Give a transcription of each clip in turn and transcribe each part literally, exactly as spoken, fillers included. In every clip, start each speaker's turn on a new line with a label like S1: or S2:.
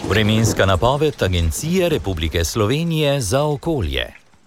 S1: Vremenska napoved Agencije Republike Slovenije za okolje.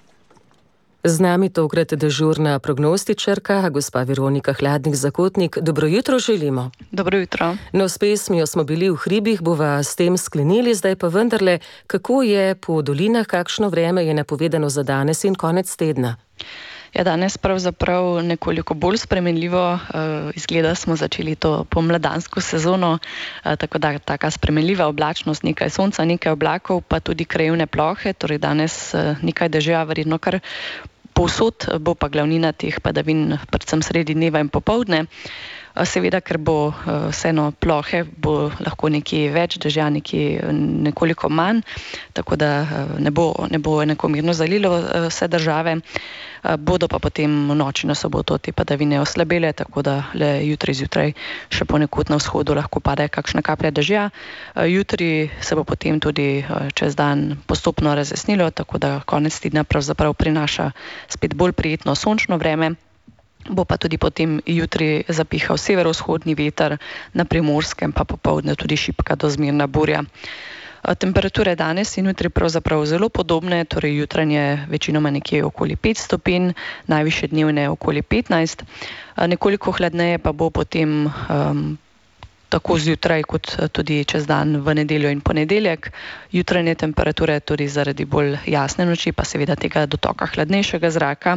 S2: Z nami tokrat dežurna prognostičarka, gospa Veronika Hladnik-Zakotnik. Dobro jutro želimo.
S3: Dobro jutro.
S2: No, s pesmijo smo bili v hribih, bova s tem sklenili, zdaj pa vendarle, kako je po dolinah, kakšno vreme je napovedano za danes in konec tedna?
S3: Ja, danes pravzaprav nekoliko bolj spremenljivo, izgleda smo začeli to pomladansko sezono, tako da taka spremenljiva oblačnost, nekaj sonca, nekaj oblakov, pa tudi krajevne plohe, torej danes nekaj dežja, verjetno kar povsod, bo pa glavnina teh padavin predvsem sredi dneva in popoldne. Seveda, ker bo vseeno plohe, bo lahko nekje več dežja, nekje nekoliko manj, tako da ne bo, ne bo enakomerno zalilo vse države. Bodo pa potem v noči na soboto te padavine oslabele, tako da le jutri zjutraj še ponekod na vzhodu lahko pade kakšna kaplja dežja. Jutri se bo potem tudi čez dan postopno razjasnilo, tako da konec tedna pravzaprav prinaša spet bolj prijetno sončno vreme. Bo pa tudi potem jutri zapihal severovzhodni veter, na Primorskem pa popoldne tudi šibka do zmerna burja. Temperature danes in jutri pravzaprav zelo podobne, torej jutranje večinoma nekje okoli pet stopinj, najvišje dnevne okoli petnajst. Nekoliko hladneje pa bo potem um, tako zjutraj kot tudi čez dan v nedeljo in ponedeljek. Jutranje temperature tudi zaradi bolj jasne noči, pa seveda tega dotoka hladnejšega zraka.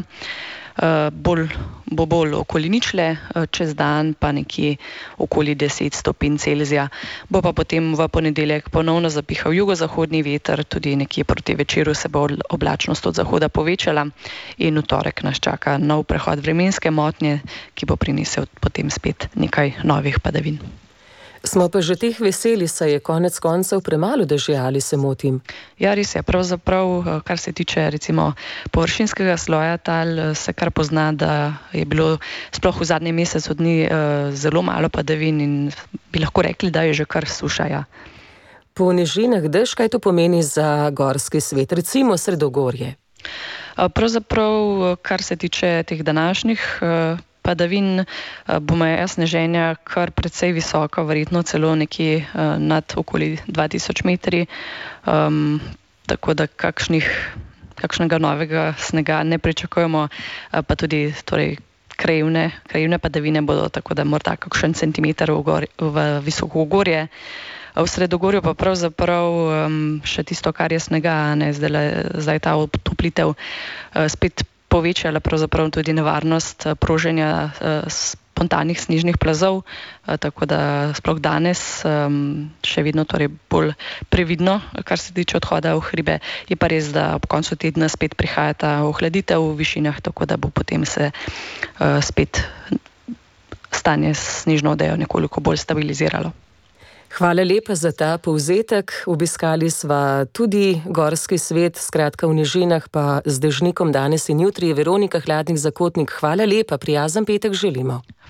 S3: Uh, bolj, bo bolj okoli ničle, uh, čez dan pa nekje okoli deset stopinj Celzija. Bo pa potem v ponedeljek ponovno zapihal jugozahodni veter, tudi nekje proti večeru se bo oblačnost od zahoda povečala in v torek nas čaka nov prehod vremenske motnje, ki bo prinesel potem spet nekaj novih padavin.
S2: Smo pa že teh veseli, saj je konec koncev premalo dežja, ali se motim?
S3: Ja, res je. Pravzaprav, kar se tiče recimo površinskega sloja tal, se kar pozna, da je bilo sploh v zadnjem mesecu dni zelo malo padavin in bi lahko rekli, da je že kar suša. Ja.
S2: Po nižinah dež, kaj to pomeni za gorski svet, recimo Sredogorje?
S3: Pravzaprav, kar se tiče teh današnjih padavin, bo meja sneženja kar precej visoka, verjetno celo nekje nad okoli dva tisoč metri, um, tako da kakšnih, kakšnega novega snega ne pričakujemo, pa tudi torej, krajevne, krajevne padavine bodo, tako da morda kakšen centimeter v, gor, v visoko gorje. V Sredogorju pa pravzaprav um, še tisto, kar je snega, ne, zdaj, zdaj ta otoplitev uh, spet povečala pravzaprav tudi nevarnost proženja spontanih snežnih plazov, tako da sploh danes še vedno torej bolj previdno, kar se tiče odhoda v hribe. Je pa res, da ob koncu tedna spet prihaja ta ohladitev v višinah, tako da bo potem se spet stanje s snežno odejo nekoliko bolj stabiliziralo.
S2: Hvala lepa za ta povzetek. Obiskali sva tudi gorski svet, skratka v nižinah, pa z dežnikom danes in jutri. Veronika Hladnik-Zakotnik, hvala lepa, prijazen petek želimo.